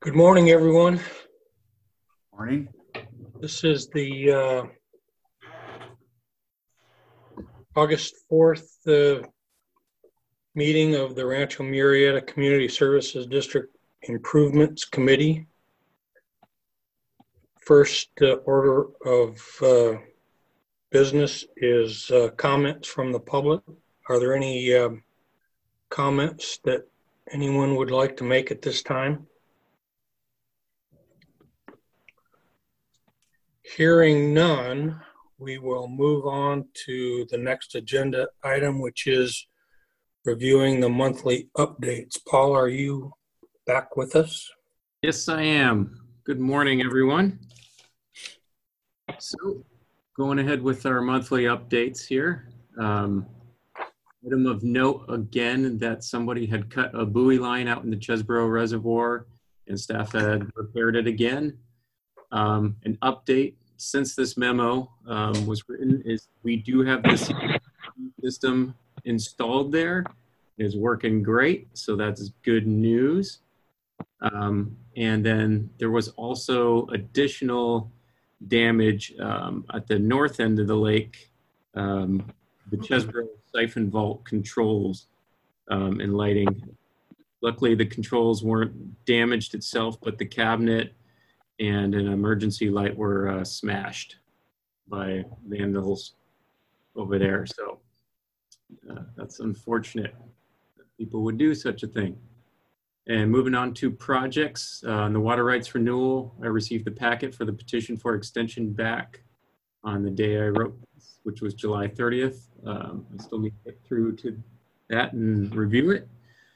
Good morning, everyone. Morning. This is the August 4th meeting of the Rancho Murrieta Community Services District Improvements Committee. First order of business is comments from the public. Are there any comments that anyone would like to make at this time? Hearing none, we will move on to the next agenda item, which is reviewing the monthly updates. Paul, are you back with us? Yes, I am. Good morning, everyone. So, going ahead with our monthly updates here. Item of note again that somebody had cut a buoy line out in the Chesborough Reservoir and staff had repaired it again. An update since this memo was written is we do have this system installed there. It is working great, so that's good news. And then there was also additional damage at the north end of the lake. The Chesborough siphon vault controls and lighting. Luckily, the controls weren't damaged itself, but the cabinet and an emergency light were smashed by vandals over there. So that's unfortunate that people would do such a thing. And moving on to projects, on the water rights renewal, I received the packet for the petition for extension back on the day I wrote this, which was July 30th. I still need to get through to that and review it.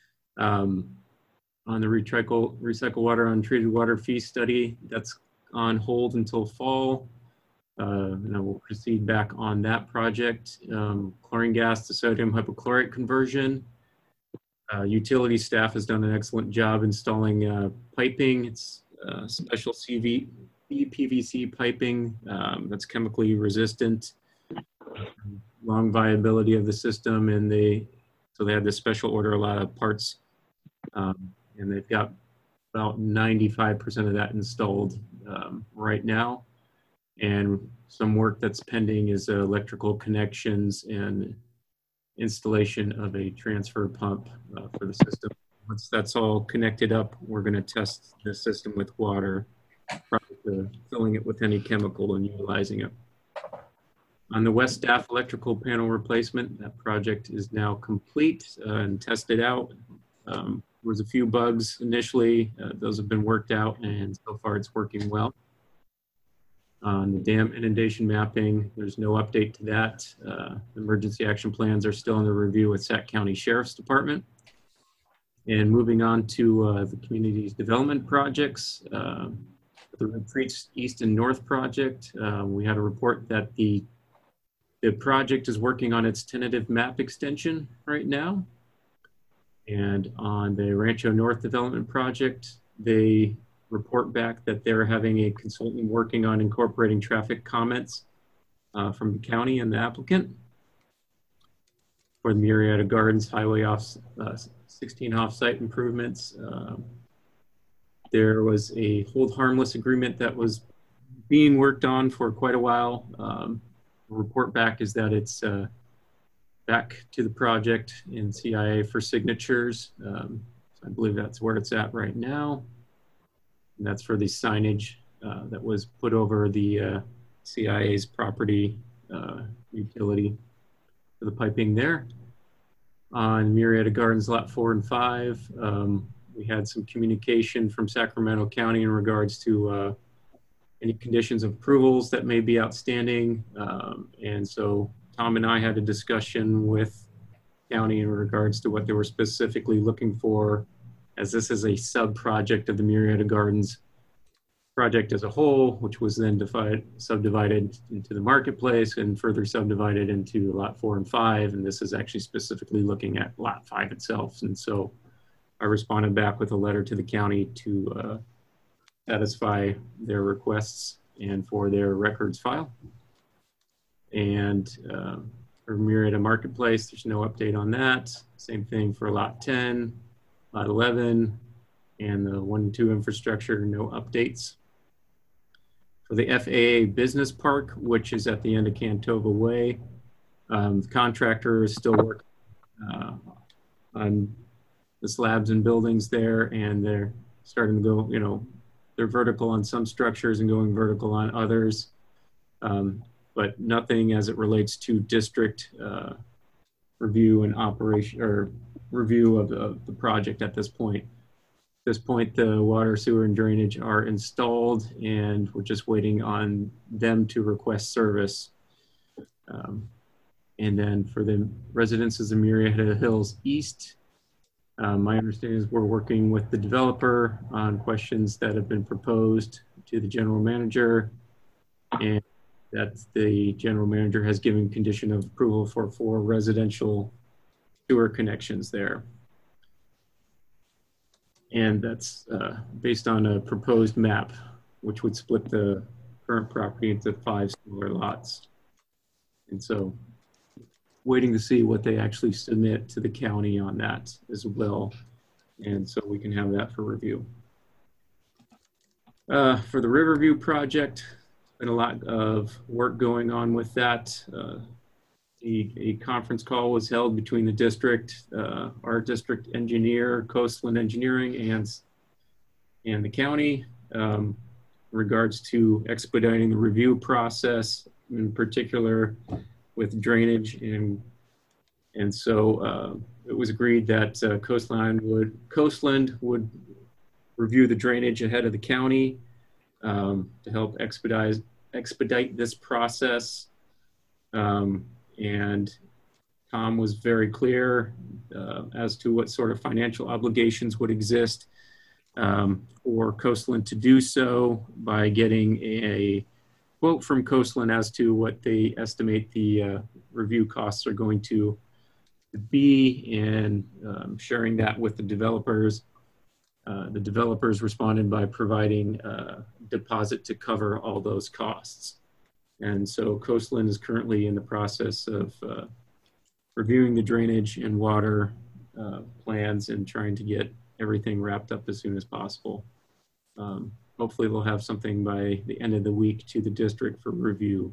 On the recycle water untreated water fee study, that's on hold until fall. And I will proceed back on that project. Chlorine gas to sodium hypochlorite conversion. Utility staff has done an excellent job installing piping. It's special PVC piping that's chemically resistant. Long viability of the system, and so they had this special order a lot of parts. And they've got about 95% of that installed right now. And some work that's pending is electrical connections and installation of a transfer pump for the system. Once that's all connected up, we're going to test the system with water prior to filling it with any chemical and utilizing it. On the West Staff electrical panel replacement, that project is now complete and tested out. There was a few bugs initially. Those have been worked out, and so far it's working well. On the dam inundation mapping, there's no update to that. Emergency action plans are still under review with Sac County Sheriff's Department. And moving on to the community's development projects, the Retreats East and North project, we had a report that the project is working on its tentative map extension right now. And on the Rancho North Development Project, they report back that they're having a consultant working on incorporating traffic comments from the county and the applicant. For the Murrieta Gardens Highway 16 off-site improvements, there was a hold harmless agreement that was being worked on for quite a while. The report back is that it's back to the project in CIA for signatures. So I believe that's where it's at right now. And that's for the signage that was put over the CIA's property utility for the piping there. On Murrieta Gardens Lot 4 and 5, we had some communication from Sacramento County in regards to any conditions of approvals that may be outstanding. And so Tom and I had a discussion with county in regards to what they were specifically looking for, as this is a sub-project of the Murrieta Gardens project as a whole, which was then subdivided into the marketplace and further subdivided into Lot 4 and 5. And this is actually specifically looking at Lot 5 itself. And so I responded back with a letter to the county to satisfy their requests and for their records file. And for Murrieta Marketplace, there's no update on that. Same thing for Lot 10, Lot 11, And the 1 and 2 infrastructure, no updates. For the FAA Business Park, which is at the end of Cantova Way, the contractor is still working on the slabs and buildings there, and they're starting to go, you know, they're vertical on some structures and going vertical on others, but nothing as it relates to district review and operation or review of the project at this point. At this point, the water, sewer, and drainage are installed, and we're just waiting on them to request service. And then for the residences of Murrieta Hills East, my understanding is we're working with the developer on questions that have been proposed to the general manager, and that the general manager has given condition of approval for 4 residential sewer connections there. And that's based on a proposed map, which would split the current property into 5 smaller lots. And so waiting to see what they actually submit to the county on that as well. And so we can have that for review. For the Riverview project, been a lot of work going on with that. A conference call was held between the district, our district engineer, Coastland Engineering, and the county in regards to expediting the review process, in particular with drainage. And so it was agreed that Coastland would review the drainage ahead of the county to help expedite this process. And Tom was very clear as to what sort of financial obligations would exist for Coastland to do so by getting a quote from Coastland as to what they estimate the review costs are going to be, and sharing that with the developers. The developers responded by providing a deposit to cover all those costs. And so Coastland is currently in the process of reviewing the drainage and water plans and trying to get everything wrapped up as soon as possible. Hopefully they'll have something by the end of the week to the district for review.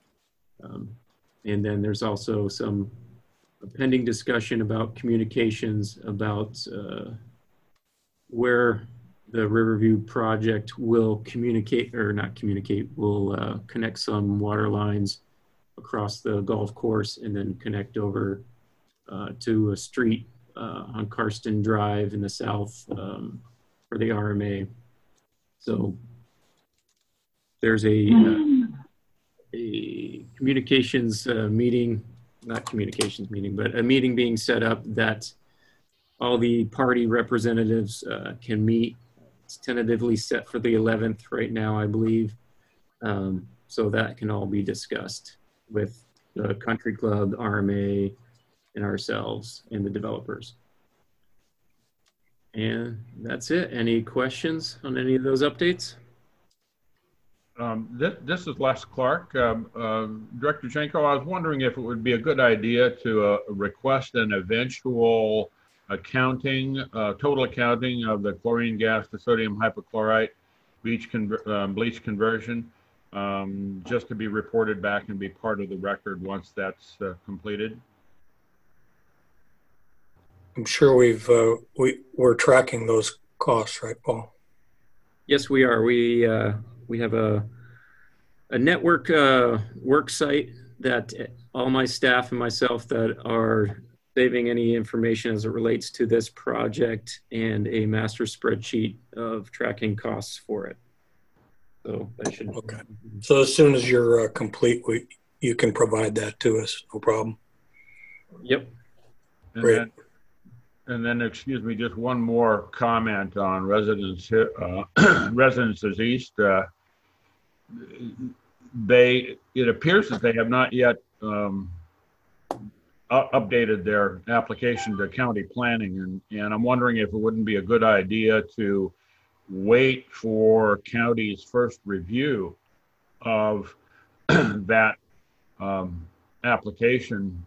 And then there's also some pending discussion about communications about where the Riverview project will communicate, or not communicate, will connect some water lines across the golf course and then connect over to a street on Karsten Drive in the south for the RMA. So there's a communications meeting, not communications meeting, but a meeting being set up that all the party representatives can meet. It's tentatively set for the 11th right now, I believe. So that can all be discussed with the country club, RMA, and ourselves and the developers. And that's it. Any questions on any of those updates? This is Les Clark. Director Janko, I was wondering if it would be a good idea to request an eventual accounting, total accounting of the chlorine gas to sodium hypochlorite bleach conversion, just to be reported back and be part of the record once that's completed. I'm sure we're tracking those costs, right, Paul? Yes, we are. We have a network work site that all my staff and myself that are saving any information as it relates to this project, and a master spreadsheet of tracking costs for it. So that should. Okay. So as soon as you're complete, you can provide that to us. No problem. Yep. Great. And then, excuse me, just one more comment on Residences East. It appears that they have not yet updated their application to county planning, and I'm wondering if it wouldn't be a good idea to wait for county's first review of that application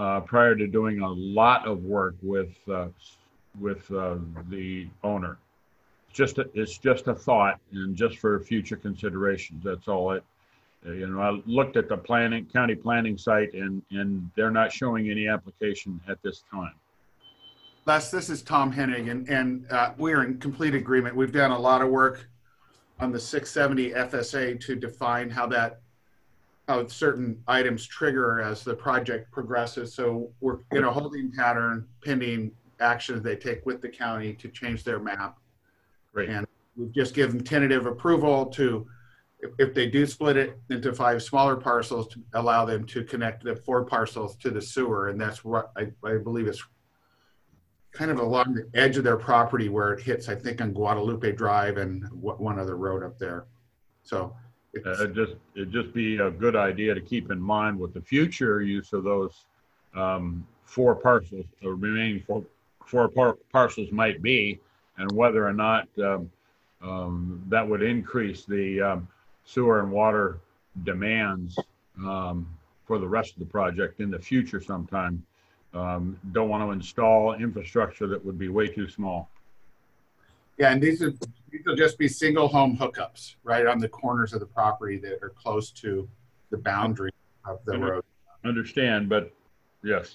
prior to doing a lot of work with the owner. it's just a thought and just for future considerations. That's all it. I looked at the county planning site and they're not showing any application at this time. Les, this is Tom Hennig, and we're in complete agreement. We've done a lot of work on the 670 FSA to define how certain items trigger as the project progresses. So we're in a holding pattern pending actions they take with the county to change their map. Great. And we've just given tentative approval to, if they do split it into 5 smaller parcels, to allow them to connect the 4 parcels to the sewer. And that's what I believe is kind of along the edge of their property where it hits, I think, on Guadalupe Drive and one other road up there. So it'd just be a good idea to keep in mind what the future use of those 4 parcels, the remaining four parcels might be, and whether or not that would increase the sewer and water demands for the rest of the project in the future sometime. Don't want to install infrastructure that would be way too small. Yeah, and these will just be single home hookups right on the corners of the property that are close to the boundary of the road. Understand, but yes.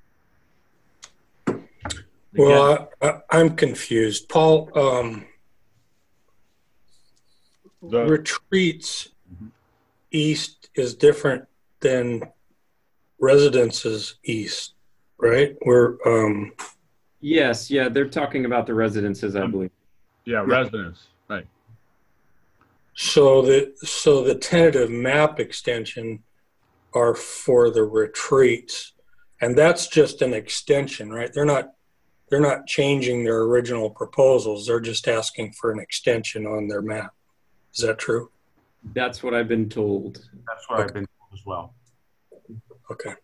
Well, I'm confused. Paul, retreats east is different than residences east, right? Yes, yeah, they're talking about the residences, I believe. Yeah, residents, right. So the tentative map extension are for the retreats, and that's just an extension, right? They're not changing their original proposals. They're just asking for an extension on their map. Is that true? That's what I've been told. That's what I've been told as well. Okay.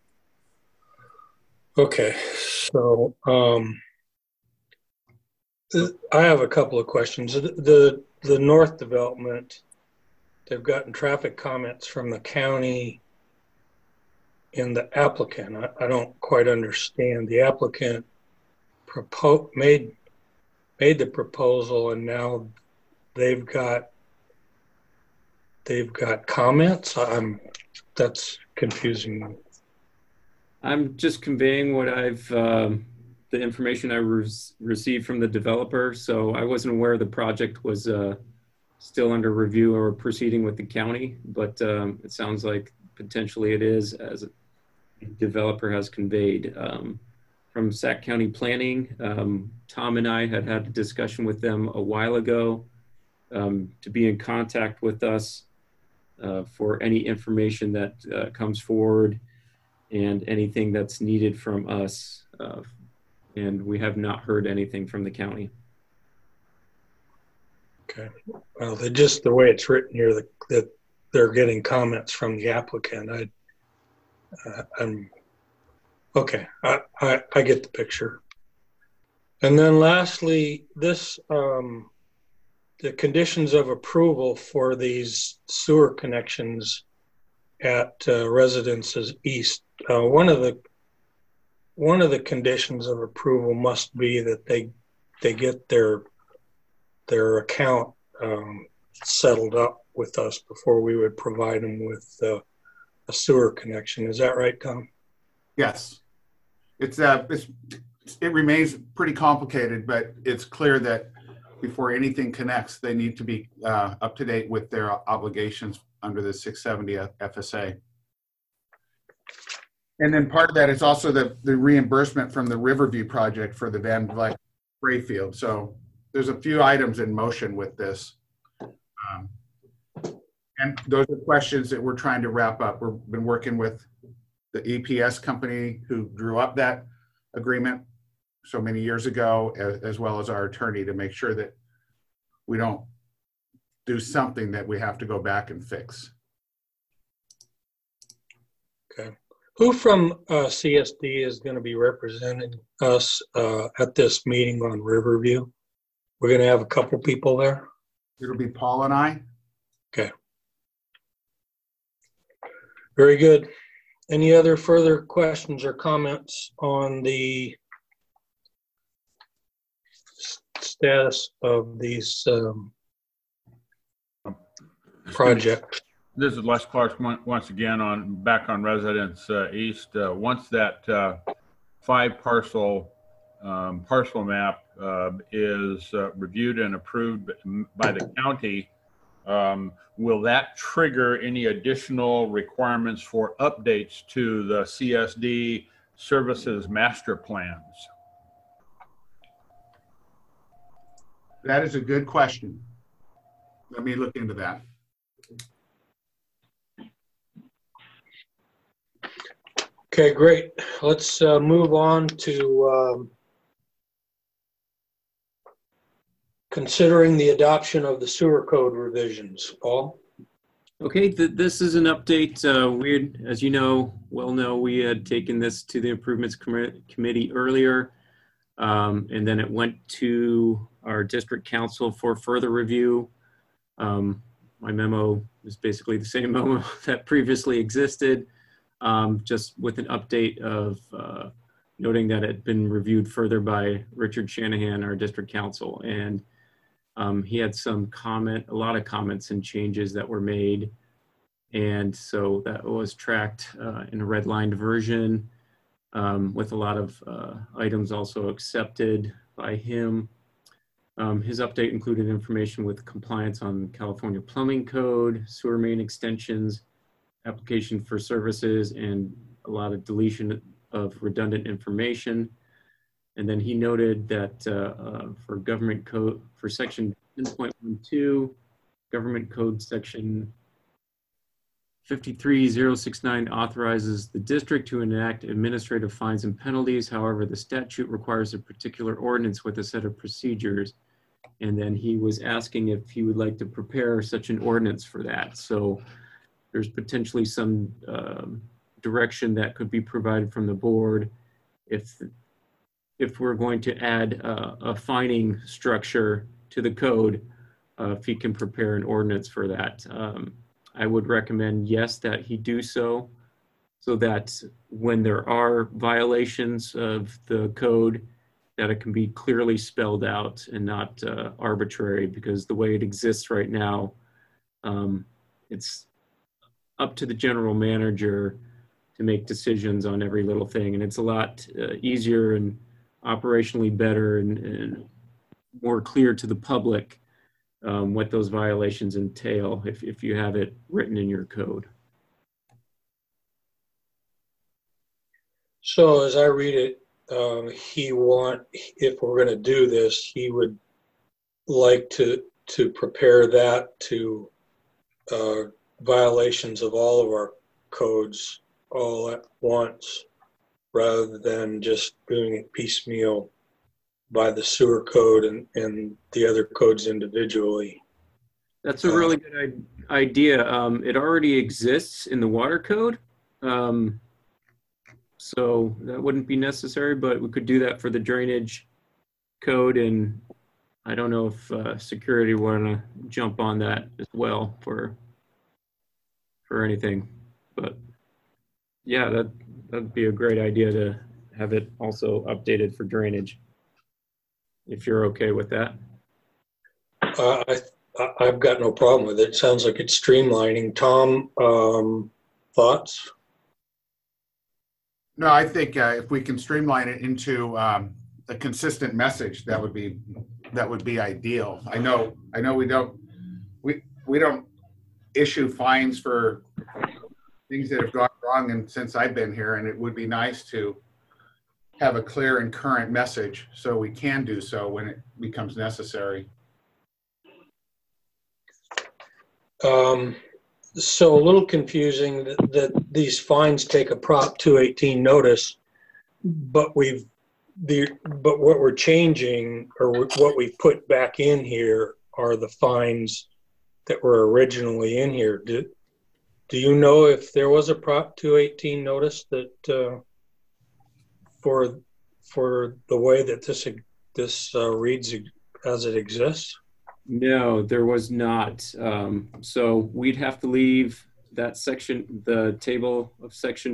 Okay. So I have a couple of questions. The North development, they've gotten traffic comments from the county and the applicant. I don't quite understand. The applicant made the proposal, and now they've got comments. That's confusing me. I'm just conveying what the information I received from the developer. So I wasn't aware the project was still under review or proceeding with the county, but it sounds like potentially it is, as the developer has conveyed. From Sac County Planning, Tom and I had a discussion with them a while ago to be in contact with us for any information that comes forward and anything that's needed from us. And we have not heard anything from the county. Okay. Well, the way it's written here, that they're getting comments from the applicant. I'm okay. I get the picture. And then lastly, the conditions of approval for these sewer connections at Residences East. One of the conditions of approval must be that they get their account settled up with us before we would provide them with a sewer connection. Is that right, Tom? Yes, it remains pretty complicated, but it's clear that before anything connects, they need to be up to date with their obligations under the 670 FSA. And then part of that is also the reimbursement from the Riverview project for the Van Vleck spray field. So there's a few items in motion with this. And those are questions that we're trying to wrap up. We've been working with the EPS company who drew up that agreement so many years ago, as well as our attorney, to make sure that we don't do something that we have to go back and fix. Okay. Who from CSD is going to be representing us at this meeting on Riverview? We're going to have a couple people there? It'll be Paul and I. Okay. Very good. Any other further questions or comments on the status of these projects? This is Les Clark once again back on Residence East. Once that 5-parcel parcel map is reviewed and approved by the county, will that trigger any additional requirements for updates to the CSD services master plans? That is a good question. Let me look into that. Okay, great. Let's move on to considering the adoption of the sewer code revisions. Paul? Okay, this is an update. As you know, we had taken this to the Improvements Committee earlier, and then it went to our district council for further review. My memo is basically the same memo that previously existed, just with an update of noting that it had been reviewed further by Richard Shanahan, our district council, and he had a lot of comments and changes that were made. And so that was tracked in a redlined version with a lot of items also accepted by him. His update included information with compliance on California Plumbing Code, sewer main extensions, application for services, and a lot of deletion of redundant information. And then he noted that for government code, for section 10.12, government code section 53069 authorizes the district to enact administrative fines and penalties. However, the statute requires a particular ordinance with a set of procedures. And then he was asking if he would like to prepare such an ordinance for that. So there's potentially some direction that could be provided from the board if we're going to add a fining structure to the code, if he can prepare an ordinance for that. I would recommend, yes, that he do so that when there are violations of the code, that it can be clearly spelled out and not arbitrary, because the way it exists right now, it's up to the general manager to make decisions on every little thing. And it's a lot easier and operationally better and more clear to the public what those violations entail if you have it written in your code. So as I read it, if we're going to do this, he would like to prepare that to violations of all of our codes all at once, rather than just doing it piecemeal by the sewer code and the other codes individually. That's a really good idea. It already exists in the water code. So that wouldn't be necessary, but we could do that for the drainage code. And I don't know if security want to jump on that as well for anything, but yeah, that'd be a great idea to have it also updated for drainage, if you're okay with that. I've got no problem with it. Sounds like it's streamlining. Tom, thoughts? No, I think if we can streamline it into a consistent message, that would be ideal. I know we don't issue fines for things that have gone wrong and since I've been here, and it would be nice to have a clear and current message so we can do so when it becomes necessary. So a little confusing that these fines take a Prop 218 notice, but what we're changing, or what we put back in here, are the fines that were originally in here. Do you know if there was a Prop 218 notice that for the way that this reads as it exists? No, there was not. So we'd have to leave that section, the table of section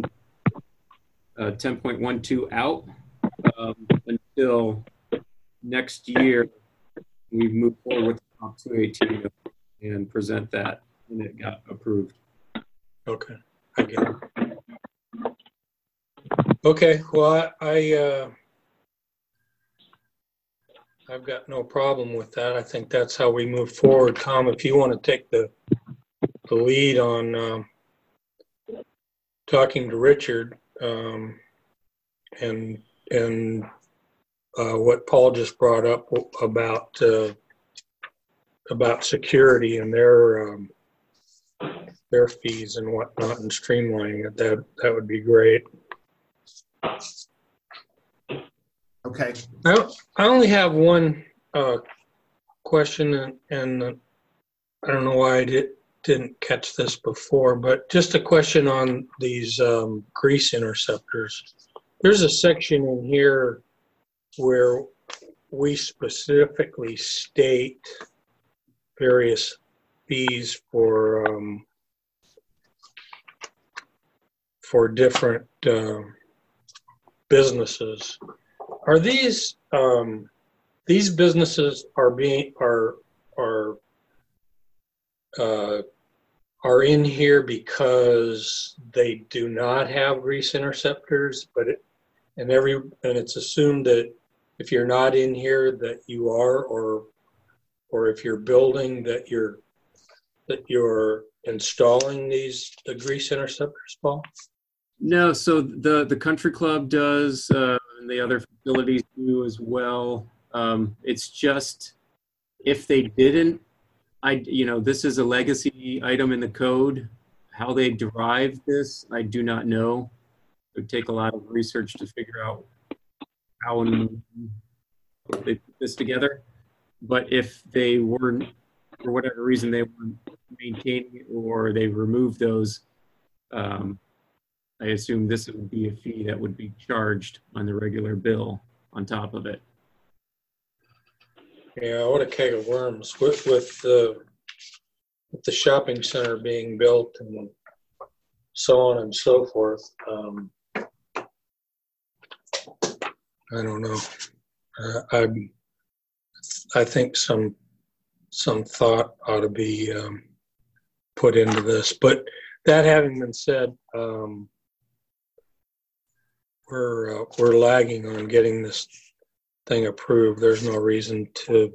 10.12 out until next year, We moved forward with Prop 218 and present that, and it got approved. Okay, I get it. Okay, well, I've got no problem with that. I think that's how we move forward. Tom, if you want to take the lead on talking to Richard and what Paul just brought up about security and their fees and whatnot, and streamlining it, that would be great. Okay. I only have one question, and I don't know why I didn't catch this before, but just a question on these grease interceptors. There's a section in here where we specifically state various fees for different businesses. Are these businesses are in here because they do not have grease interceptors, and it's assumed that if you're not in here that you are, or if you're building that you're installing the grease interceptors, Paul? No, so the country club does, and the other facilities do as well. It's just if they didn't, this is a legacy item in the code. How they derive this, I do not know. It would take a lot of research to figure out how and they put this together. But if they weren't, for whatever reason, they weren't maintaining it or they removed those, I assume this would be a fee that would be charged on the regular bill on top of it. Yeah, what a keg of worms with the shopping center being built and so on and so forth. I don't know. I think some thought ought to be put into this. But that having been said, we're lagging on getting this thing approved. There's no reason to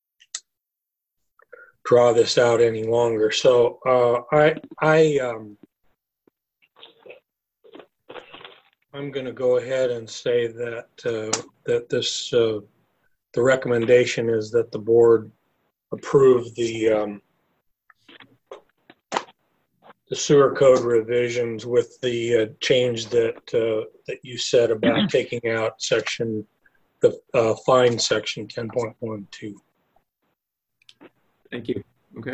draw this out any longer. So I'm going to go ahead and say that that this the recommendation is that the board approve the sewer code revisions with the change that you said about taking out the fine section 10.12. Thank you. Okay.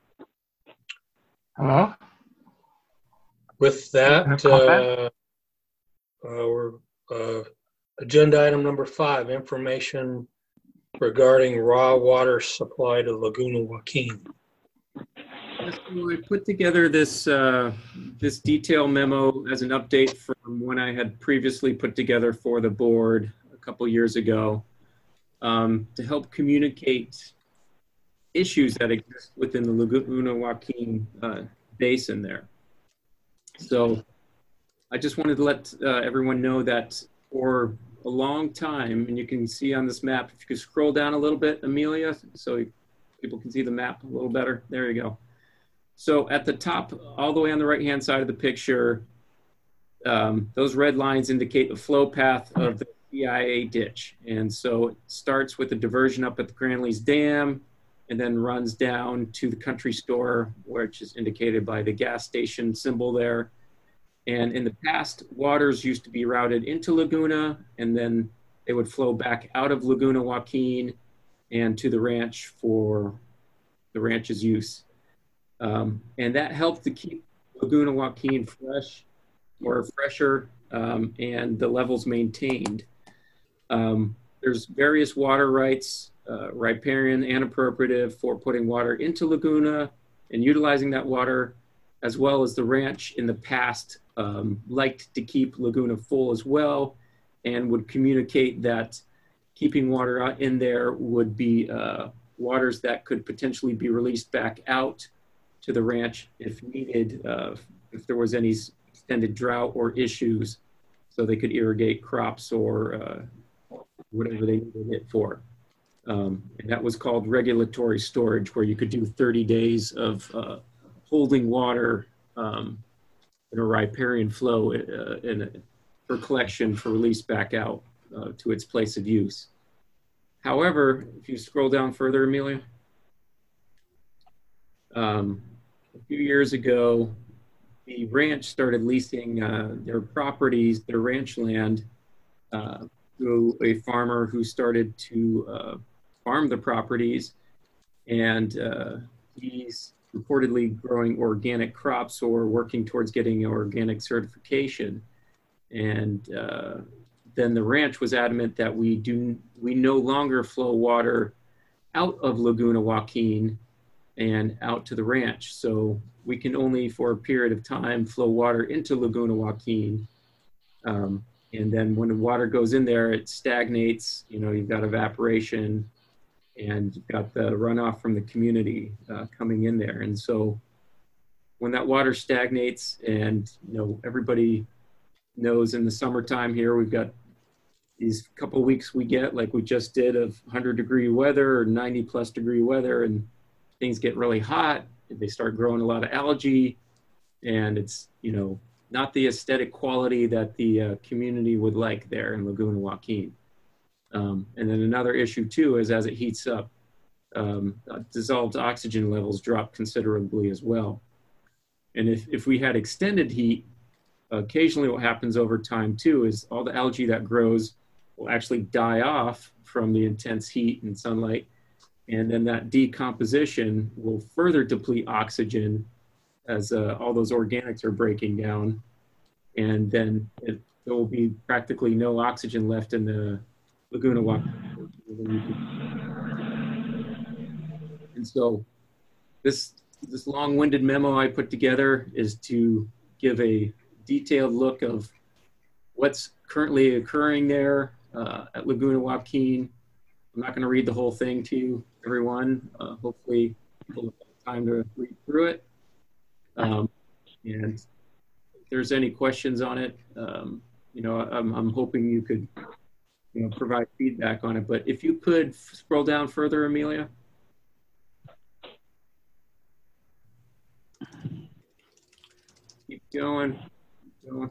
Hello? With that, we're agenda item number 5, information regarding raw water supply to Laguna Joaquin. So I put together this this detail memo as an update from when I had previously put together for the board a couple years ago to help communicate issues that exist within the Laguna Joaquin basin there. So I just wanted to let everyone know that for a long time, and you can see on this map, if you could scroll down a little bit, Amelia, so people can see the map a little better. There you go. So at the top, all the way on the right-hand side of the picture, those red lines indicate the flow path of the CIA ditch. And so it starts with a diversion up at the Granleys Dam and then runs down to the country store, which is indicated by the gas station symbol there. And in the past, waters used to be routed into Laguna, and then they would flow back out of Laguna Joaquin and to the ranch for the ranch's use. And that helped to keep Laguna Joaquin fresh or fresher and the levels maintained. There's various water rights, riparian and appropriative, for putting water into Laguna and utilizing that water, as well as the ranch in the past liked to keep Laguna full as well and would communicate that keeping water in there would be waters that could potentially be released back out to the ranch if needed, if there was any extended drought or issues, so they could irrigate crops or whatever they needed it for. And that was called regulatory storage, where you could do 30 days of holding water in a riparian flow for collection for release back out to its place of use. However, if you scroll down further, Amelia, a few years ago, the ranch started leasing their properties, their ranch land, to a farmer who started to farm the properties, and he's reportedly growing organic crops or working towards getting organic certification. And then the ranch was adamant that we no longer flow water out of Laguna Joaquin and out to the ranch. So we can only, for a period of time, flow water into Laguna Joaquin. And then when the water goes in there, it stagnates. You know, you've got evaporation, and you've got the runoff from the community coming in there. And so when that water stagnates, and you know, everybody knows in the summertime here, we've got these couple weeks we get, like we just did, of 100-degree weather or 90+ degree weather, and things get really hot. They start growing a lot of algae, and it's, you know, not the aesthetic quality that the community would like there in Laguna Joaquin. And then another issue too is, as it heats up, dissolved oxygen levels drop considerably as well. And if we had extended heat, occasionally what happens over time too is all the algae that grows will actually die off from the intense heat and sunlight. And then that decomposition will further deplete oxygen as all those organics are breaking down. And then there will be practically no oxygen left in the Laguna Joaquin. And so this long-winded memo I put together is to give a detailed look of what's currently occurring there at Laguna Joaquin. I'm not going to read the whole thing to you, everyone. Hopefully people will have time to read through it. And if there's any questions on it, you know, I'm hoping you could, you know, provide feedback on it. But if you could scroll down further, Amelia. Keep going. Keep going.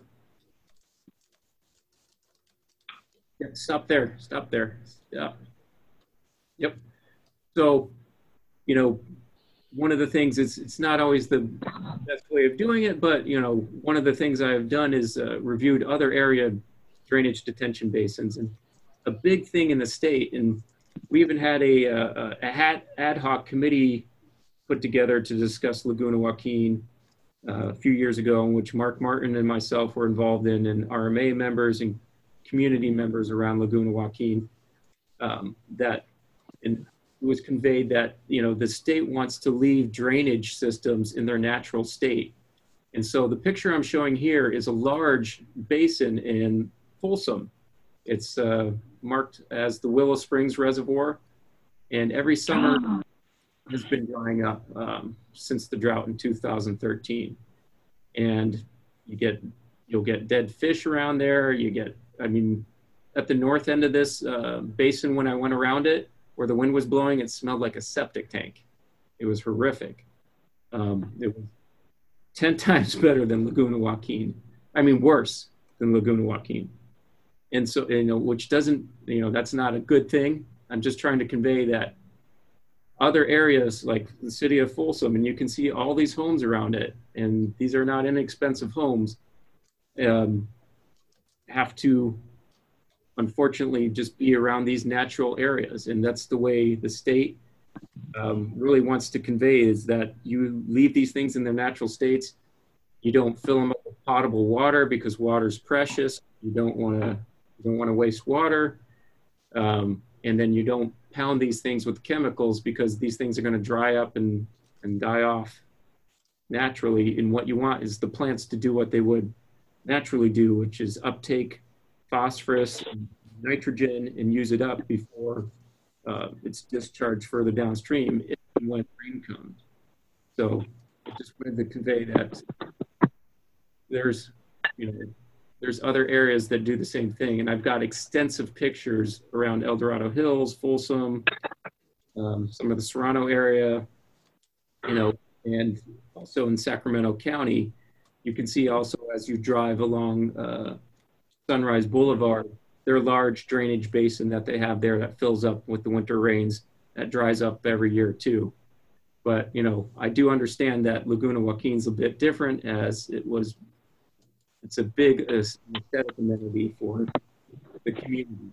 Yeah, stop there. Stop there. Stop. Yep. So, you know, one of the things is, it's not always the best way of doing it, but, you know, one of the things I've done is reviewed other area drainage detention basins. And a big thing in the state, and we even had a ad hoc committee put together to discuss Laguna Joaquin a few years ago, in which Mark Martin and myself were involved in, and RMA members and community members around Laguna Joaquin, that it was conveyed that, you know, the state wants to leave drainage systems in their natural state. And so the picture I'm showing here is a large basin in Folsom. It's marked as the Willow Springs Reservoir, and every summer has been drying up since the drought in 2013. And you'll get dead fish around there. You get, I mean, at the north end of this basin, when I went around it, where the wind was blowing, it smelled like a septic tank. It was horrific. It was 10 times better than Laguna Joaquin. I mean, worse than Laguna Joaquin. And so, you know, which doesn't, you know, that's not a good thing. I'm just trying to convey that other areas like the city of Folsom, and you can see all these homes around it, and these are not inexpensive homes, have to, unfortunately, just be around these natural areas. And that's the way the state really wants to convey, is that you leave these things in their natural states. You don't fill them up with potable water, because water's precious. You don't want to waste water. And then you don't pound these things with chemicals, because these things are going to dry up and die off naturally. And what you want is the plants to do what they would naturally do, which is uptake phosphorus and nitrogen and use it up before it's discharged further downstream if and when rain comes. So I just wanted to convey that there's, there's other areas that do the same thing. And I've got extensive pictures around El Dorado Hills, Folsom, some of the Serrano area, and also in Sacramento County. You can see also as you drive along Sunrise Boulevard, their large drainage basin that they have there that fills up with the winter rains that dries up every year too. But, I do understand that Laguna Joaquin's a bit different, as it's a big aesthetic amenity for the community.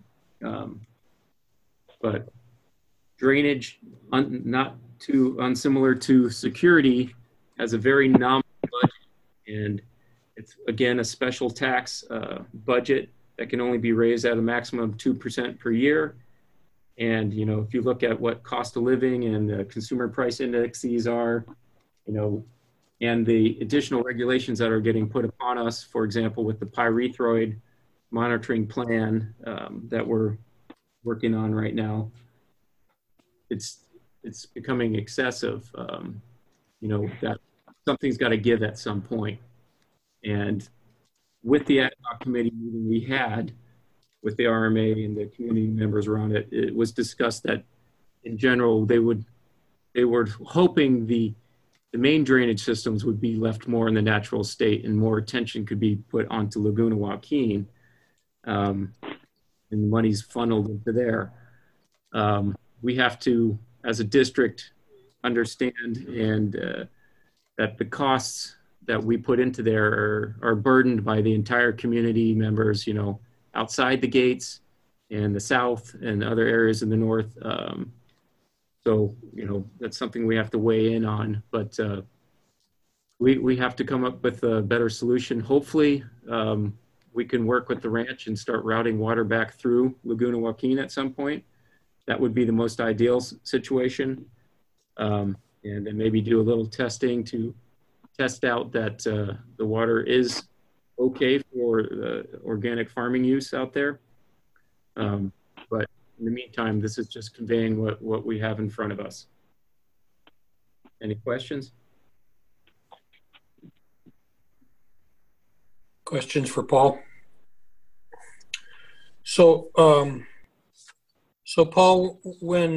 But drainage, not too unsimilar to security, has a very nominal budget, and it's again a special tax budget that can only be raised at a maximum of 2% per year. And if you look at what cost of living and consumer price indexes are, and the additional regulations that are getting put upon us, for example, with the pyrethroid monitoring plan that we're working on right now, it's becoming excessive. That something's got to give at some point. And with the ad hoc committee meeting we had with the RMA and the community members around it, it was discussed that in general they were hoping the main drainage systems would be left more in the natural state and more attention could be put onto Laguna Joaquin, and money's funneled into there. We have to, as a district, understand and that the costs that we put into there are burdened by the entire community members, outside the gates and the south and other areas in the north. So, that's something we have to weigh in on, but we have to come up with a better solution. Hopefully, we can work with the ranch and start routing water back through Laguna Joaquin at some point. That would be the most ideal situation. And then maybe do a little testing to test out that the water is okay for organic farming use out there. But in the meantime, this is just conveying what we have in front of us. Any questions? Questions for Paul? So, Paul, when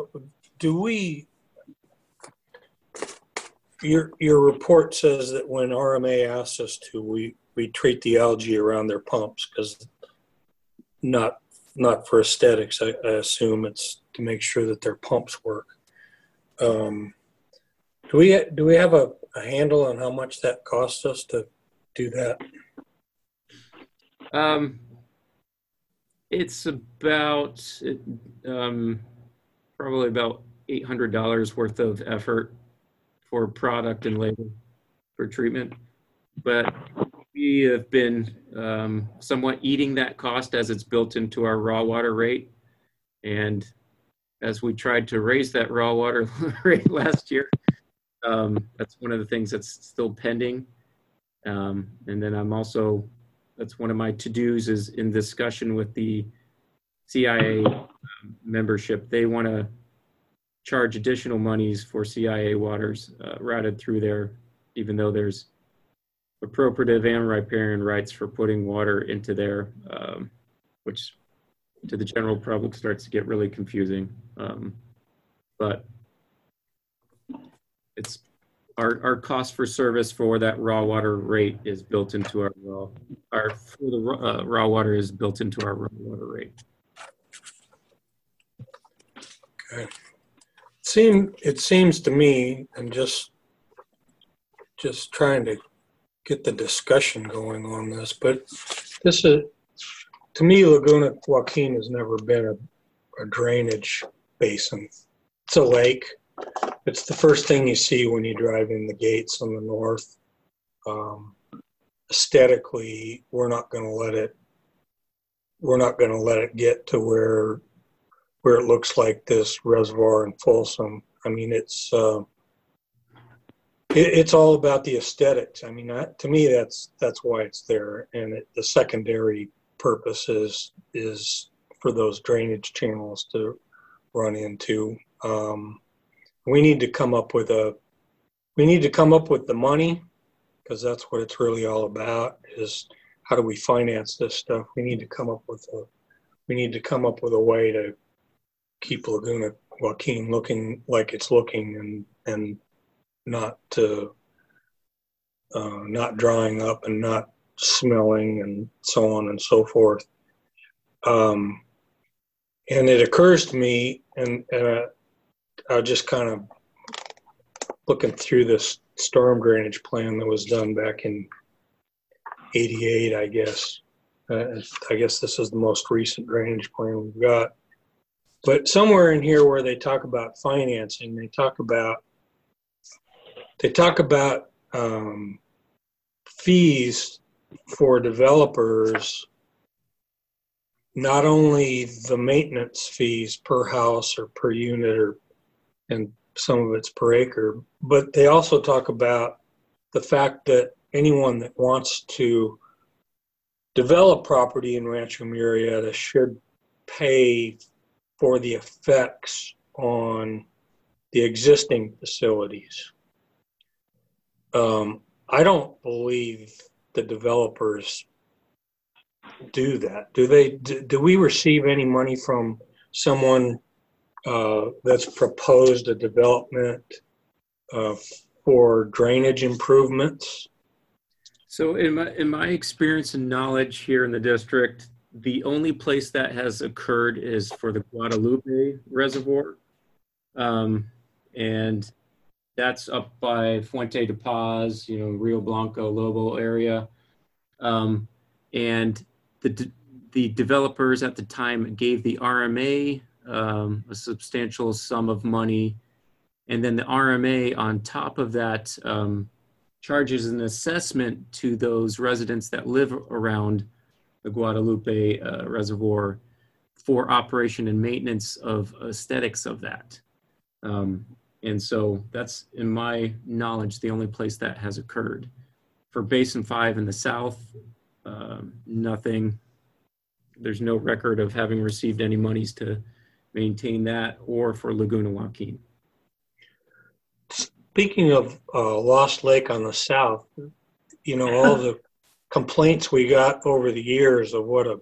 your report says that when RMA asks us to, we treat the algae around their pumps, because not for aesthetics. I assume it's to make sure that their pumps work. Do we have a handle on how much that costs us to do that? It's about probably about $800 worth of effort for product and labor for treatment, but we have been somewhat eating that cost as it's built into our raw water rate. And as we tried to raise that raw water rate last year, that's one of the things that's still pending. And then that's one of my to-dos, is in discussion with the CIA membership. They want to charge additional monies for CIA waters routed through there, even though there's appropriative and riparian rights for putting water into there, which to the general public starts to get really confusing. But it's our cost for service for that raw water rate is built into our raw water is built into our raw water rate. Okay. It seems to me, and just trying to get the discussion going on this, but this is, to me, Laguna Joaquin has never been a drainage basin. It's a lake. It's the first thing you see when you drive in the gates on the north. Aesthetically, we're not going to let it get to where it looks like this reservoir in Folsom. I mean, it's all about the aesthetics. I mean, to me, that's why it's there. And the secondary purpose is for those drainage channels to run into. We need to come up with the money, because that's what it's really all about, is how do we finance this stuff? We need to come up with a way to keep Laguna Joaquin looking like it's looking, and not not drying up and not smelling and so on and so forth. And it occurs to me, and I just kind of looking through this storm drainage plan that was done back in '88, I guess. I guess this is the most recent drainage plan we've got. But somewhere in here where they talk about financing, they talk about fees for developers, not only the maintenance fees per house or per unit, and some of it's per acre, but they also talk about the fact that anyone that wants to develop property in Rancho Murrieta should pay for the effects on the existing facilities. I don't believe the developers do that. Do they? Do we receive any money from someone that's proposed a development for drainage improvements? So in my experience and knowledge here in the district, the only place that has occurred is for the Guadalupe Reservoir. And that's up by Fuente de Paz, Rio Blanco, Lobo area. And the developers at the time gave the RMA a substantial sum of money. And then the RMA on top of that charges an assessment to those residents that live around the Guadalupe Reservoir for operation and maintenance of aesthetics of that. And so that's, in my knowledge, the only place that has occurred. For Basin 5 in the south, nothing. There's no record of having received any monies to maintain that, or for Laguna Joaquin. Speaking of Lost Lake on the south, all the complaints we got over the years of what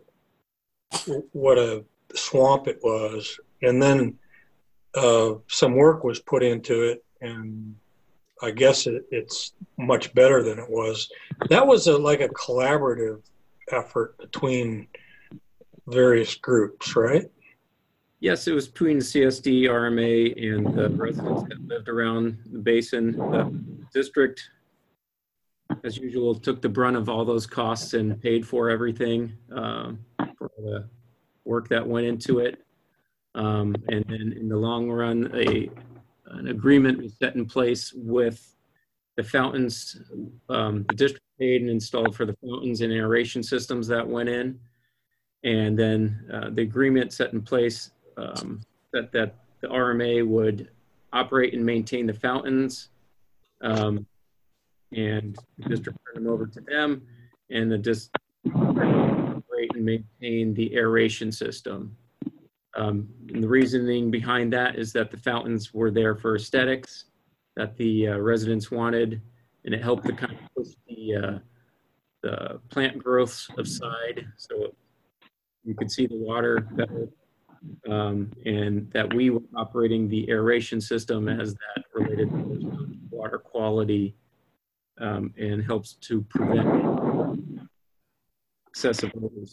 a swamp it was, and then some work was put into it, and I guess it's much better than it was. That was like a collaborative effort between various groups, right? Yes, it was between the CSD, RMA, and the residents that lived around the basin. The district, as usual, took the brunt of all those costs and paid for everything for the work that went into it. And then in the long run, an agreement was set in place with the fountains. The district paid and installed for the fountains and aeration systems that went in. And then the agreement set in place that the RMA would operate and maintain the fountains, and the district turned them over to them, and the district operate and maintain the aeration system. And the reasoning behind that is that the fountains were there for aesthetics that the residents wanted, and it helped to kind of push the plant growths aside, so you could see the water better. And that we were operating the aeration system as that related to water quality, and helps to prevent excessive odors.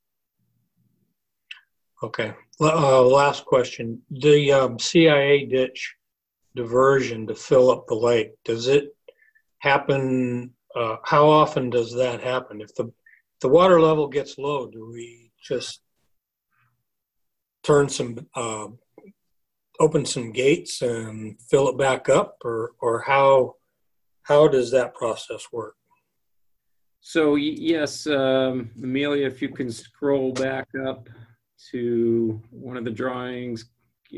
Okay. Last question. The CIA ditch diversion to fill up the lake, does it happen? How often does that happen? If the water level gets low, do we just turn open some gates and fill it back up, or how does that process work? So yes, Amelia, if you can scroll back up to one of the drawings,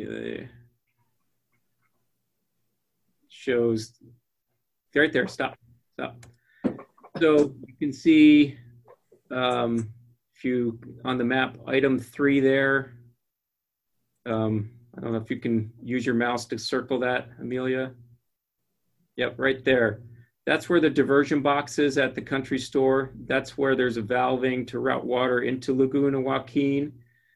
shows right there. Stop. So you can see if you on the map, item 3 there. I don't know if you can use your mouse to circle that, Amelia. Yep, right there. That's where the diversion box is at the country store. That's where there's a valving to route water into Laguna Joaquin,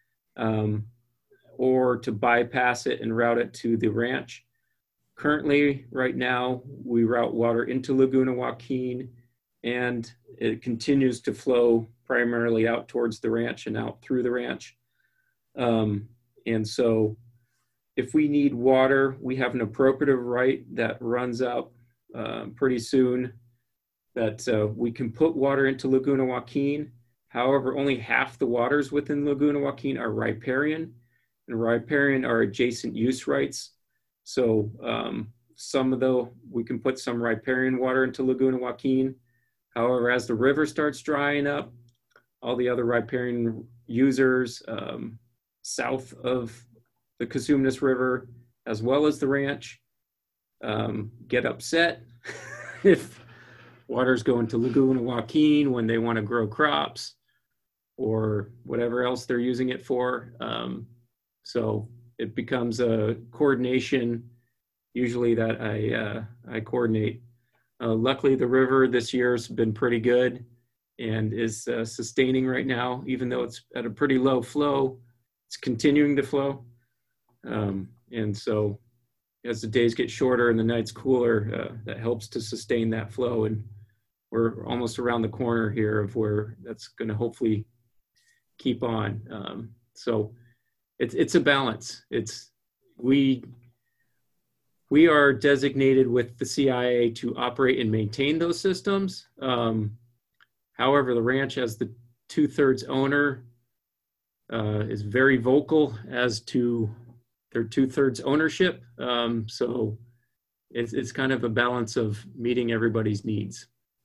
or to bypass it and route it to the ranch. Currently, right now, we route water into Laguna Joaquin, and it continues to flow primarily out towards the ranch and out through the ranch. And so if we need water, we have an appropriative right that runs out pretty soon that we can put water into Laguna Joaquin. However, only half the waters within Laguna Joaquin are riparian, and riparian are adjacent use rights. So we can put some riparian water into Laguna Joaquin. However, as the river starts drying up, all the other riparian users south of the Cosumnes River, as well as the ranch, get upset if water's going to Laguna Joaquin when they want to grow crops or whatever else they're using it for. So it becomes a coordination, usually that I coordinate. Luckily, the river this year has been pretty good and is sustaining right now, even though it's at a pretty low flow. It's continuing to flow. And so as the days get shorter and the nights cooler, that helps to sustain that flow. And we're almost around the corner here of where that's going to hopefully keep on. So it's a balance. We are designated with the CIA to operate and maintain those systems. However, the ranch, as the 2/3 owner, is very vocal as to their 2/3 ownership. So it's kind of a balance of meeting everybody's needs.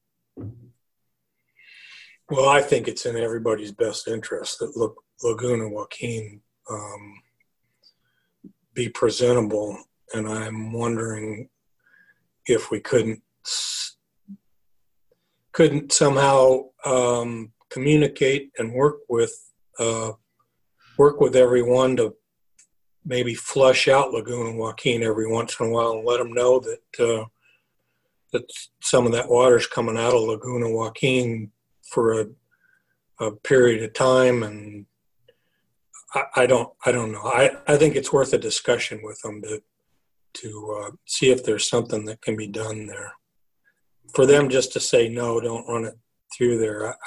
Well, I think it's in everybody's best interest that Laguna Joaquin be presentable. And I'm wondering if we couldn't somehow communicate and work with everyone to maybe flush out Laguna Joaquin every once in a while and let them know that that some of that water's coming out of Laguna Joaquin for a period of time. And I don't know. I think it's worth a discussion with them to see if there's something that can be done there. For them just to say no, don't run it through there,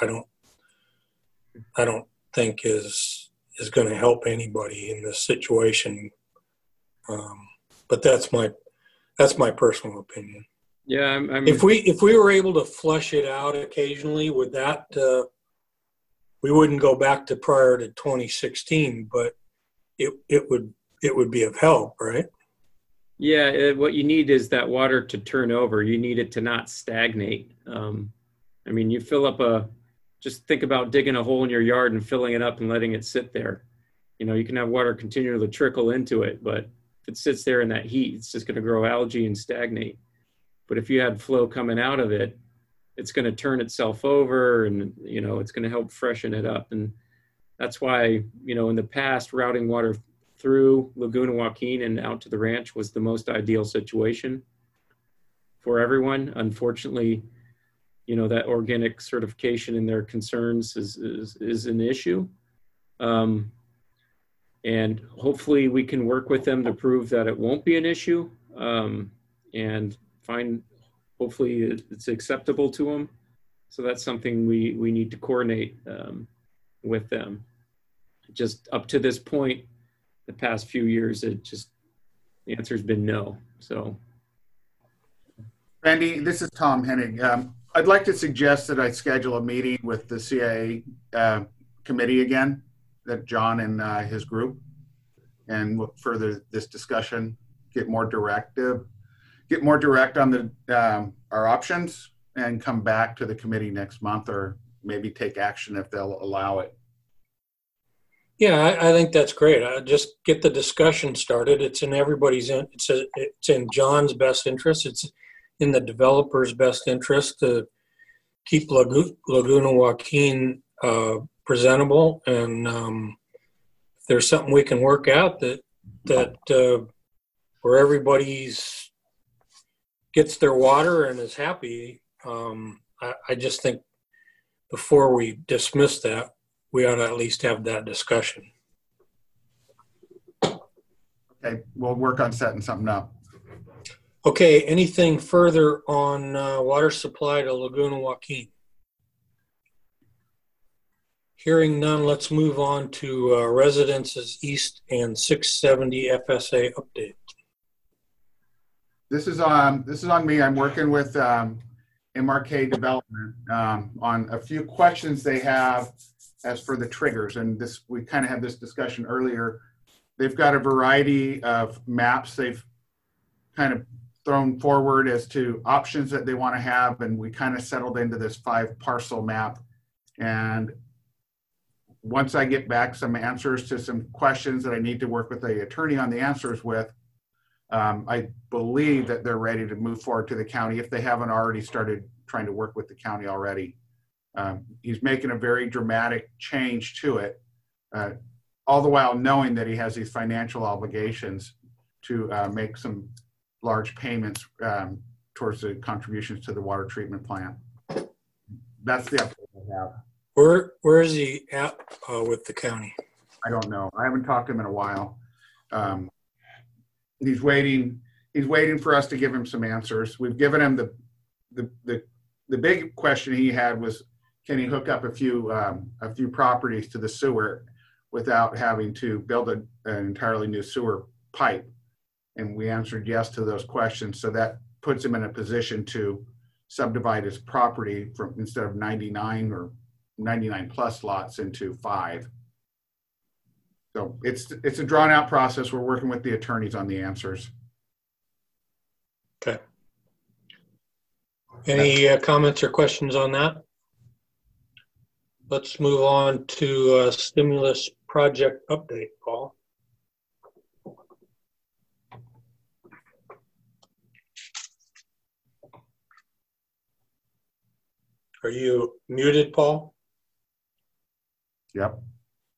I don't think is going to help anybody in this situation. But that's my personal opinion. Yeah, if we were able to flush it out occasionally, would that we wouldn't go back to prior to 2016, but it would be of help, right? Yeah, what you need is that water to turn over. You need it to not stagnate. I mean, you fill up just think about digging a hole in your yard and filling it up and letting it sit there. You know, you can have water continually trickle into it, but if it sits there in that heat, it's just going to grow algae and stagnate. But if you had flow coming out of it, it's going to turn itself over and, you know, it's going to help freshen it up. And that's why, you know, in the past, routing water through Laguna Joaquin and out to the ranch was the most ideal situation for everyone. Unfortunately, you know, that organic certification and their concerns is an issue. And hopefully we can work with them to prove that it won't be an issue, and hopefully it's acceptable to them. So that's something we need to coordinate with them. Just up to this point, the past few years, the answer's been no. So, Randy, this is Tom Hennig. I'd like to suggest that I schedule a meeting with the CIA committee again, that John and his group, and further this discussion, get more direct on our options, and come back to the committee next month, or maybe take action if they'll allow it. Yeah, I think that's great. Just get the discussion started. It's in everybody's it's in John's best interest. It's in the developer's best interest to keep Laguna Joaquin presentable. And if there's something we can work out that that where everybody's gets their water and is happy. I just think before we dismiss that, we ought to at least have that discussion. Okay, we'll work on setting something up. Okay, anything further on water supply to Laguna Joaquin? Hearing none, let's move on to Residences East and 670 FSA update. This is on me. I'm working with MRK Development on a few questions they have as for the triggers. And this, we kind of had this discussion earlier. They've got a variety of maps they've kind of thrown forward as to options that they want to have. And we kind of settled into this 5-parcel map. And once I get back some answers to some questions that I need to work with the attorney on the answers with, I believe that they're ready to move forward to the county if they haven't already started trying to work with the county already. He's making a very dramatic change to it, all the while knowing that he has these financial obligations to make some large payments towards the contributions to the water treatment plant. That's the update I have. Where is he at with the county? I don't know. I haven't talked to him in a while. He's waiting for us to give him some answers. We've given him the big question he had was, can he hook up a few properties to the sewer without having to build an entirely new sewer pipe? And we answered yes to those questions. So that puts him in a position to subdivide his property from, instead of 99 or 99 plus lots, into 5. So it's a drawn out process. We're working with the attorneys on the answers. Okay. Any comments or questions on that? Let's move on to stimulus project update, Paul. Are you muted, Paul? Yep.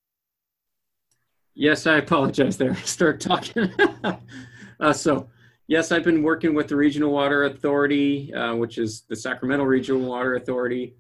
Yes, I apologize there. Start talking. So, yes, I've been working with the Regional Water Authority, which is the Sacramento Regional Water Authority,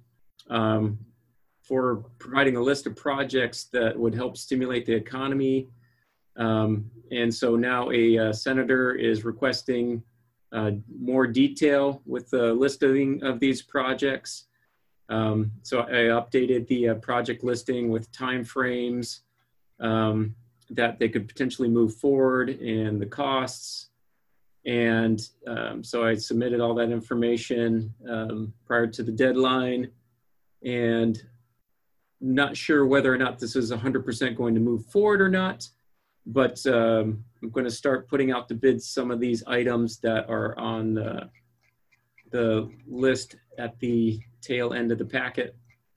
for providing a list of projects that would help stimulate the economy. And so now a senator is requesting more detail with the listing of these projects. So I updated the project listing with timeframes that they could potentially move forward and the costs. And so I submitted all that information prior to the deadline, and not sure whether or not this is 100% going to move forward or not, but I'm going to start putting out to bid some of these items that are on the list at the tail end of the packet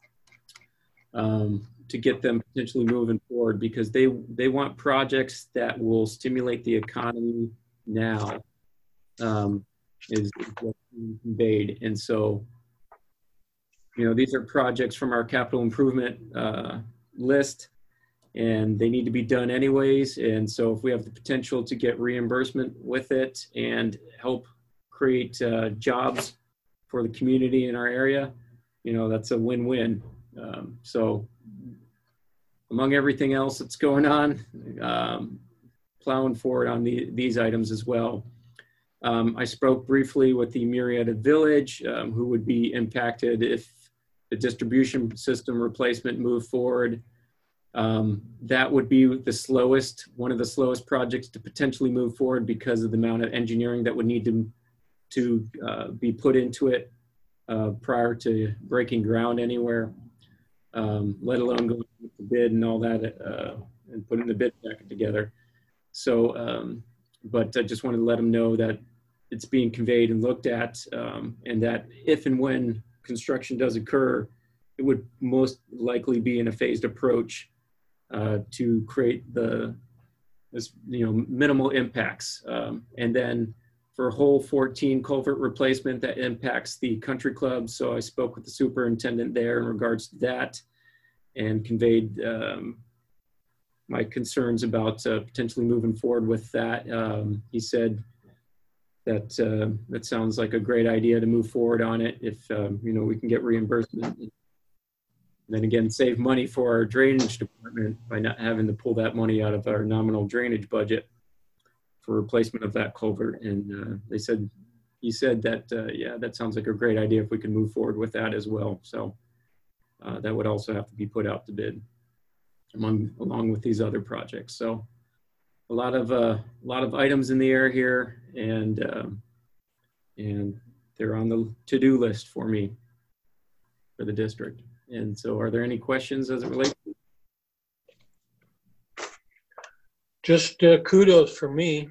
to get them potentially moving forward, because they want projects that will stimulate the economy now, is what's being conveyed. And so, you know, these are projects from our capital improvement list, and they need to be done anyways. And so if we have the potential to get reimbursement with it and help create jobs for the community in our area, you know, that's a win-win. So among everything else that's going on, plowing forward on these items as well. I spoke briefly with the Murrieta Village, who would be impacted if the distribution system replacement moved forward. That would be one of the slowest projects to potentially move forward because of the amount of engineering that would need to be put into it prior to breaking ground anywhere, let alone going with the bid and all that, and putting the bid packet together. So, but I just wanted to let them know that it's being conveyed and looked at, and that if and when construction does occur, it would most likely be in a phased approach to create minimal impacts. And then for hole 14 culvert replacement that impacts the country club. So I spoke with the superintendent there in regards to that, and conveyed my concerns about potentially moving forward with that. He said that that sounds like a great idea to move forward on it if we can get reimbursement. And then again, save money for our drainage department by not having to pull that money out of our nominal drainage budget for replacement of that culvert. And he said that, yeah, that sounds like a great idea if we can move forward with that as well. So that would also have to be put out to bid along with these other projects. So a lot of items in the air here, and they're on the to-do list for me for the district. And so are there any questions as it relates? Just kudos for me.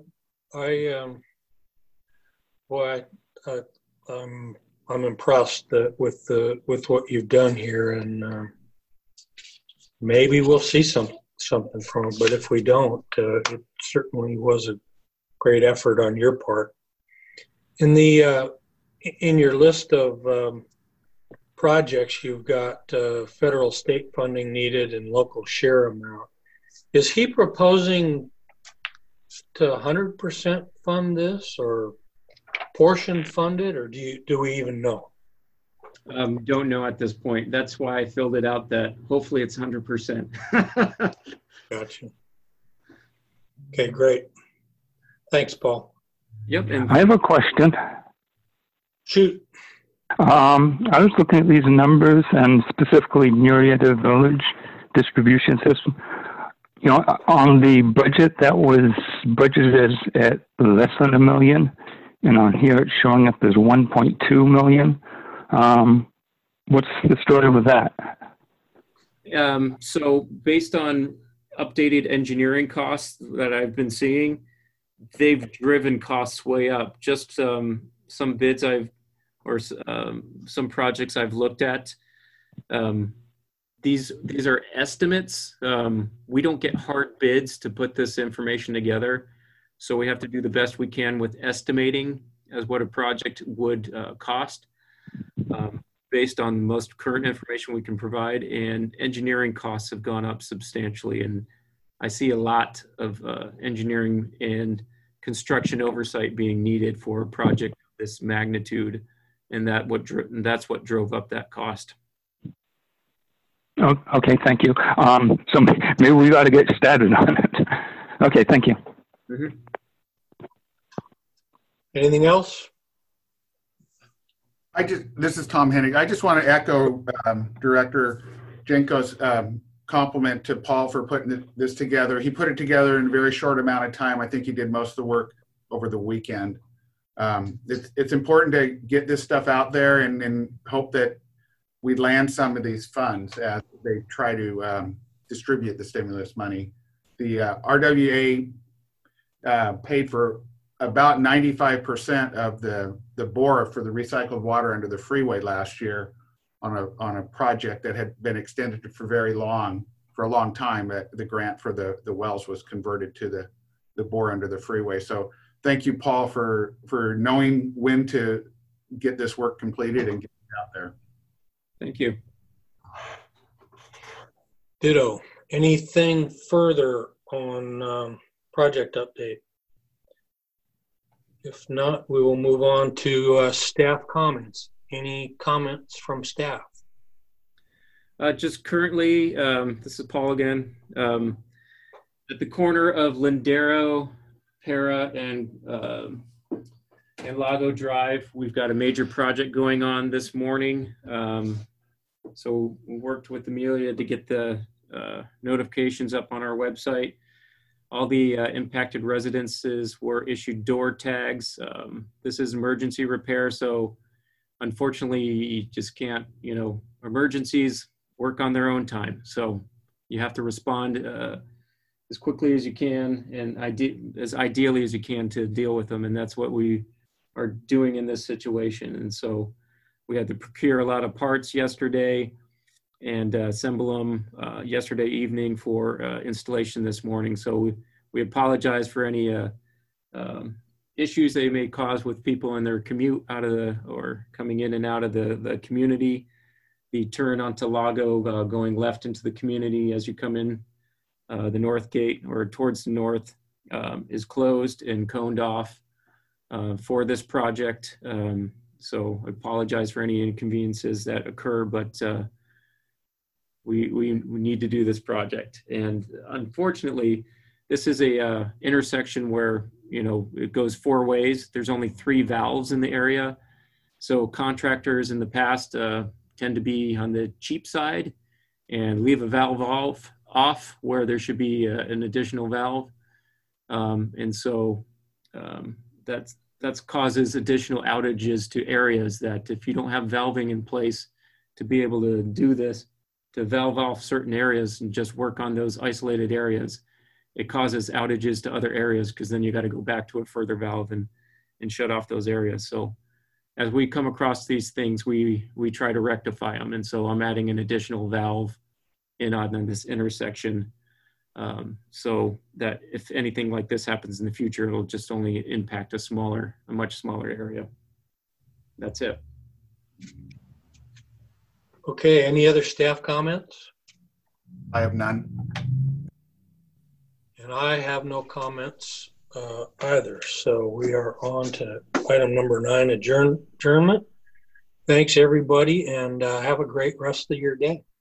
I'm impressed with what you've done here, and maybe we'll see something from it. But if we don't, it certainly was a great effort on your part. In your list of projects, you've got federal state funding needed and local share amount. Is he proposing to 100% fund this, or portion funded, or do we even know? Don't know at this point. That's why I filled it out that hopefully it's 100%. Gotcha. Okay, great. Thanks, Paul. Yep. And I have a question. Shoot. I was looking at these numbers, and specifically Murrieta Village distribution system. On the budget that was budgeted at less than $1 million, and on here it's showing up as 1.2 million. What's the story with that? So based on updated engineering costs that I've been seeing, they've driven costs way up. Just some bids some projects I've looked at. These are estimates. We don't get hard bids to put this information together. So we have to do the best we can with estimating as what a project would cost based on the most current information we can provide. And engineering costs have gone up substantially. And I see a lot of engineering and construction oversight being needed for a project of this magnitude. And that's what drove up that cost. Oh, okay, thank you. So maybe we got to get started on it. Okay, thank you. Mm-hmm. Anything else? This is Tom Hennig. I just want to echo Director Jenko's compliment to Paul for putting this together. He put it together in a very short amount of time. I think he did most of the work over the weekend. It's important to get this stuff out there and hope that we land some of these funds as they try to distribute the stimulus money. The RWA paid for about 95% of the bore for the recycled water under the freeway last year on a project that had been extended for a long time. The grant for the wells was converted to the bore under the freeway. So thank you, Paul, for knowing when to get this work completed and get it out there. Thank you. Ditto. Anything further on project update? If not, we will move on to staff comments. Any comments from staff? Just currently, this is Paul again. At the corner of Lindero, Para, and Lago Drive, we've got a major project going on this morning. So we worked with Amelia to get the notifications up on our website. All the impacted residences were issued door tags. This is emergency repair, so unfortunately you just can't, emergencies work on their own time. So you have to respond as quickly as you can and as ideally as you can to deal with them. And that's what we are doing in this situation. And so we had to procure a lot of parts yesterday and assemble them yesterday evening for installation this morning. So we apologize for any issues they may cause with people in their commute or coming in and out of the community. The turn onto Lago going left into the community as you come in the north gate, or towards the north, is closed and coned off for this project. So I apologize for any inconveniences that occur, but we need to do this project. And unfortunately, this is a intersection where, you know, it goes 4 ways. There's only 3 valves in the area. So contractors in the past tend to be on the cheap side and leave a valve off where there should be an additional valve. And so that's causes additional outages to areas that if you don't have valving in place to be able to do this, to valve off certain areas and just work on those isolated areas, it causes outages to other areas, because then you got to go back to a further valve and shut off those areas. So as we come across these things, we try to rectify them. And so I'm adding an additional valve in on this intersection, so that if anything like this happens in the future, it'll just only impact a much smaller area. That's it. Okay, any other staff comments? I have none. And I have no comments either. So we are on to item number 9, adjournment. Thanks, everybody, and have a great rest of your day.